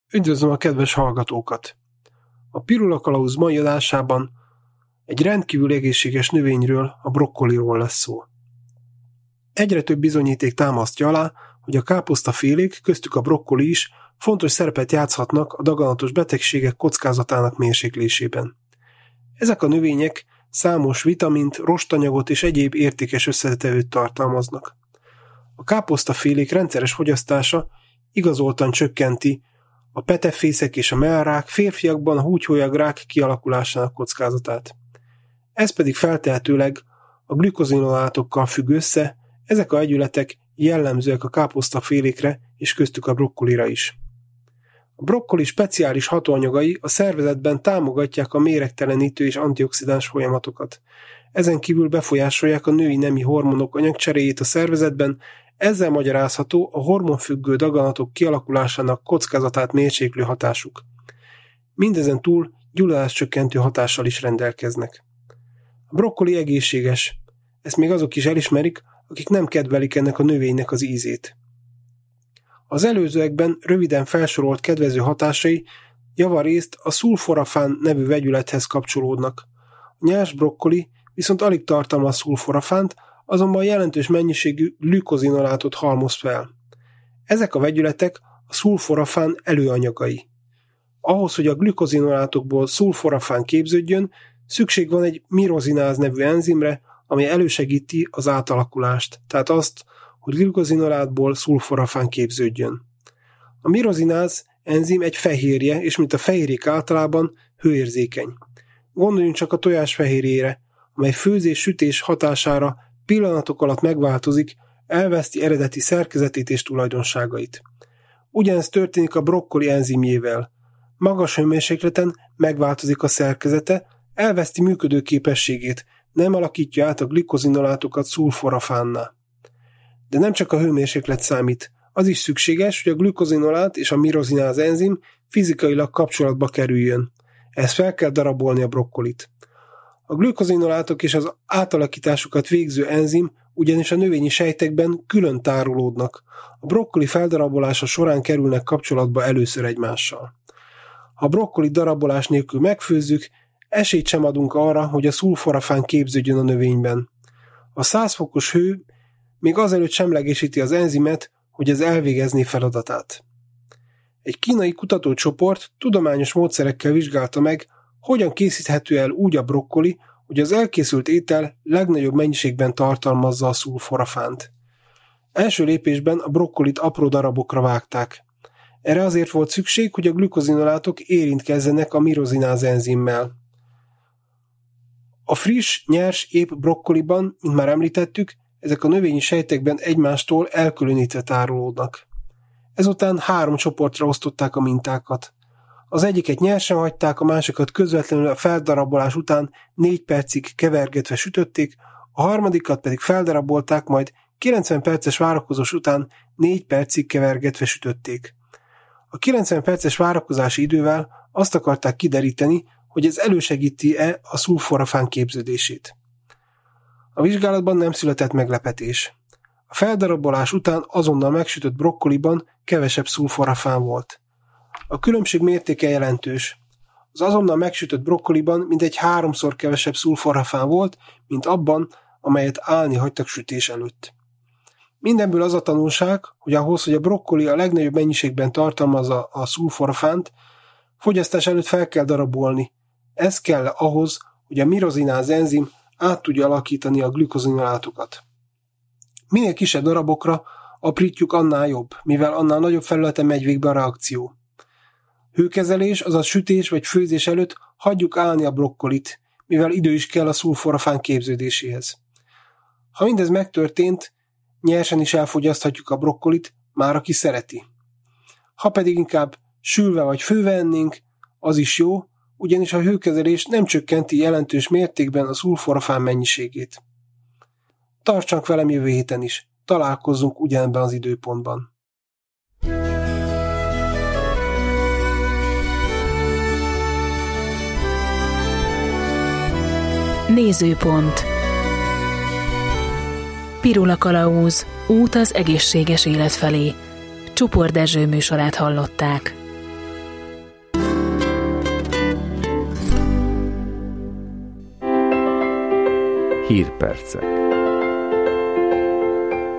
Üdvözlöm a kedves hallgatókat! A Pirula Kalauz mai adásában egy rendkívül egészséges növényről, a brokkoliról lesz szó. Egyre több bizonyíték támasztja alá, hogy a káposztafélék, köztük a brokkoli is fontos szerepet játszhatnak a daganatos betegségek kockázatának mérséklésében. Ezek a növények számos vitamint, rostanyagot és egyéb értékes összetevőt tartalmaznak. A káposztafélék rendszeres fogyasztása igazoltan csökkenti a petefészek és a mellrák, férfiakban a húgyhólyagrák kialakulásának kockázatát. Ez pedig feltehetőleg a glükozinolátokkal függ össze, ezek a vegyületek jellemzőek a káposztafélékre és köztük a brokkolira is. A brokkoli speciális hatóanyagai a szervezetben támogatják a méregtelenítő és antioxidáns folyamatokat. Ezen kívül befolyásolják a női nemi hormonok anyagcseréjét a szervezetben, ezzel magyarázható a hormonfüggő daganatok kialakulásának kockázatát mérséklő hatásuk. Mindezen túl gyulladáscsökkentő hatással is rendelkeznek. A brokkoli egészséges, ezt még azok is elismerik, akik nem kedvelik ennek a növénynek az ízét. Az előzőekben röviden felsorolt kedvező hatásai javarészt a szulforafán nevű vegyülethez kapcsolódnak. A nyers brokkoli viszont alig tartalmaz szulforafánt, azonban jelentős mennyiségű glükozinolátot halmoz fel. Ezek a vegyületek a szulforafán előanyagai. Ahhoz, hogy a glükozinolátokból szulforafán képződjön, szükség van egy mirozináz nevű enzimre, amely elősegíti az átalakulást, tehát azt, hogy glükozinolátból szulforafán képződjön. A mirozináz enzim egy fehérje, és mint a fehérjék általában hőérzékeny. Gondoljunk csak a tojásfehérjére, amely főzés-sütés hatására pillanatok alatt megváltozik, elveszti eredeti szerkezetét és tulajdonságait. Ugyanez történik a brokkoli enzimjével. Magas hőmérsékleten megváltozik a szerkezete, elveszti működő képességét, nem alakítja át a glükozinolátokat szulforafánná. De nem csak a hőmérséklet számít, az is szükséges, hogy a glükozinolát és a mirozináz enzim fizikailag kapcsolatba kerüljön. Ezt fel kell darabolni a brokkolit. A glükozinolátok és az átalakításukat végző enzim ugyanis a növényi sejtekben külön tárolódnak. A brokkoli feldarabolása során kerülnek kapcsolatba először egymással. Ha a brokkoli darabolás nélkül megfőzzük, esélyt sem adunk arra, hogy a szulforafán képződjön a növényben. A 100 fokos hő még azelőtt semlegesíti az enzimet, hogy ez elvégezné feladatát. Egy kínai kutatócsoport tudományos módszerekkel vizsgálta meg, hogyan készíthető el úgy a brokkoli, hogy az elkészült étel legnagyobb mennyiségben tartalmazza a szulforafánt. Első lépésben a brokkolit apró darabokra vágták. Erre azért volt szükség, hogy a glükozinolátok érintkezzenek a mirozináz enzimmel. A friss, nyers, épp brokkoliban, mint már említettük, ezek a növényi sejtekben egymástól elkülönítve tárolódnak. Ezután 3 csoportra osztották a mintákat. Az egyiket nyersen hagyták, a másikat közvetlenül a feldarabolás után 4 percig kevergetve sütötték, a harmadikat pedig feldarabolták, majd 90 perces várakozás után 4 percig kevergetve sütötték. A 90 perces várakozási idővel azt akarták kideríteni, hogy ez elősegíti-e a szulforafán képződését. A vizsgálatban nem született meglepetés. A feldarabolás után azonnal megsütött brokkoliban kevesebb szulforafán volt. A különbség mértéke jelentős. Az azonnal megsütött brokkoliban mintegy 3-szor kevesebb szulforafán volt, mint abban, amelyet állni hagytak sütés előtt. Mindenből az a tanulság, hogy ahhoz, hogy a brokkoli a legnagyobb mennyiségben tartalmazza a szulforafánt, fogyasztás előtt fel kell darabolni. Ez kell ahhoz, hogy a mirozináz enzim át tudja alakítani a glükozinolátokat. Minél kisebb darabokra aprítjuk, annál jobb, mivel annál nagyobb felületen megy végbe a reakció. Hőkezelés, azaz sütés vagy főzés előtt hagyjuk állni a brokkolit, mivel idő is kell a szulforafán képződéséhez. Ha mindez megtörtént, nyersen is elfogyaszthatjuk a brokkolit, már aki szereti. Ha pedig inkább sülve vagy főve ennénk, az is jó, ugyanis a hőkezelés nem csökkenti jelentős mértékben a szulforafán mennyiségét. Tartsanak velem jövő héten is, találkozzunk ugyanebben az időpontban. Nézőpont. Pirula Kalauz, út az egészséges élet felé. Csupor Dezső műsorát hallották. Hírpercek.